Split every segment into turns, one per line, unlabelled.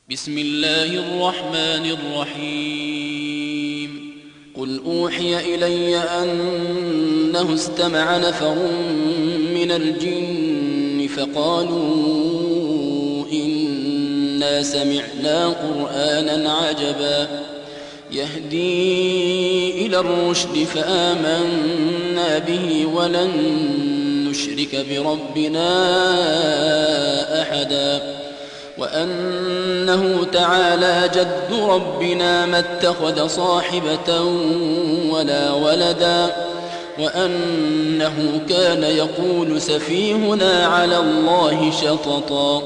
بسم الله الرحمن الرحيم قل أوحي إلي أنه استمع نفر من الجن فقالوا إنا سمعنا قرآنا عجبا يهدي إلى الرشد فآمنا به ولن نشرك بربنا أحدا وأنه تعالى جد ربنا ما اتخذ صاحبة ولا ولدا وأنه كان يقول سفيهنا على الله شططا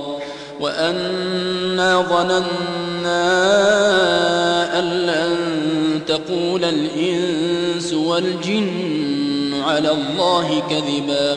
وأنا ظننا أن لن تقول الإنس والجن على الله كذبا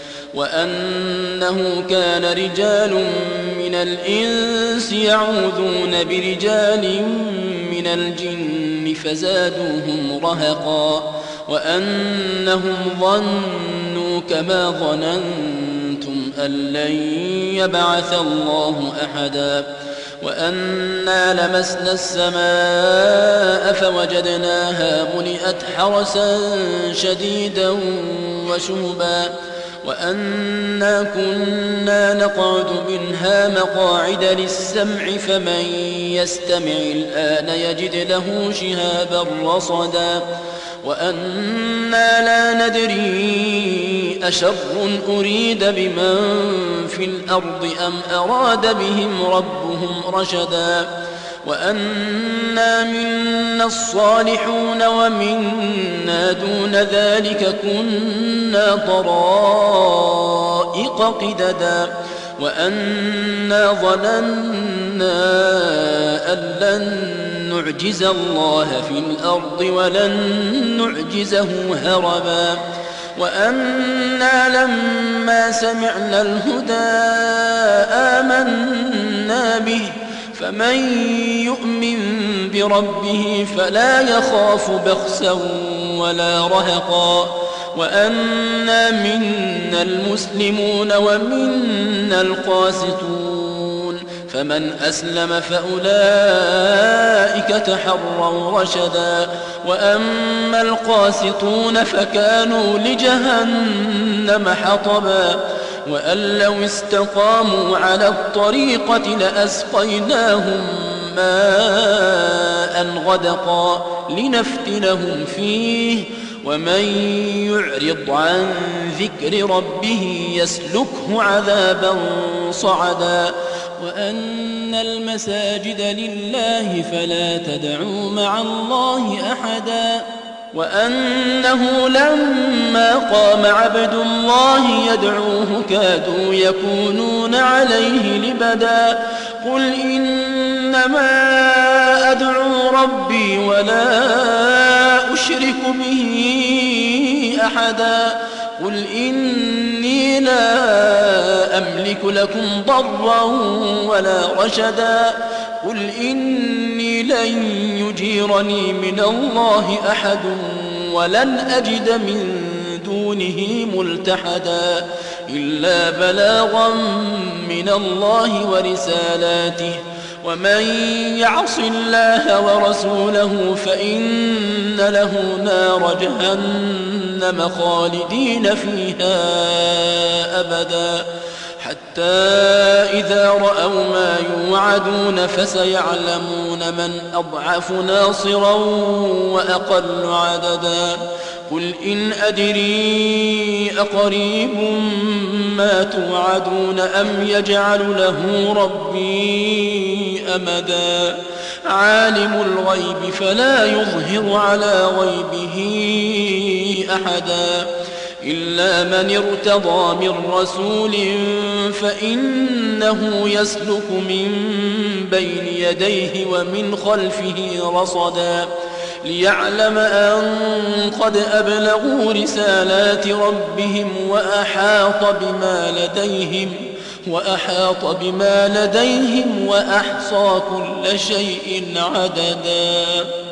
وأنه كان رجال من الإنس يعوذون برجال من الجن فزادوهم رهقا وأنهم ظنوا كما ظننتم أن لن يبعث الله أحدا وأنا لمسنا السماء فوجدناها ملئت حرسا شديدا وشهبا وأنا كنا نقعد منها مقاعد للسمع فمن يستمع الآن يجد له شهابا رصدا وأنا لا ندري أشر أريد بمن في الأرض أم أراد بهم ربهم رشدا وأنا منا الصالحون ومنا دون ذلك كنا طرائق قددا وأنا ظننا أن لن نعجز الله في الأرض ولن نعجزه هربا وأنا لما سمعنا الهدى آمنا به فمن يؤمن بربه فلا يخاف بخسا ولا رهقا وأنا منا المسلمون ومنا القاسطون فمن أسلم فأولئك تحروا رشدا وأما القاسطون فكانوا لجهنم حطبا وأن لو استقاموا على الطريقة لأسقيناهم ماء غدقا لنفتنهم فيه ومن يعرض عن ذكر ربه يسلكه عذابا صعدا وأن المساجد لله فلا تدعوا مع الله أحدا وأنه لما قام عبد الله يدعوه كادوا يكونون عليه لبدا قل إنما أدعو ربي ولا أشرك به أحدا قل إني لا أملك لكم ضرا ولا رشدا قل إني لن يجيرني من الله أحد ولن أجد من دونه ملتحدا إلا بلاغا من الله ورسالاته ومن يعص الله ورسوله فإن له نار جهنم خالدين فيها أبدا حتى إذا رأوا ما يوعدون فسيعلمون من أضعف ناصرا وأقل عددا قل إن أدري أقريب ما توعدون أم يجعل له ربي أمدا عالم الغيب فلا يظهر على غيبه أحدا إلا من ارتضى من رسول فإنه يسلك من بين يديه ومن خلفه رصدا ليعلم أن قد أبلغوا رسالات ربهم وأحاط بما لديهم وأحصى كل شيء عددا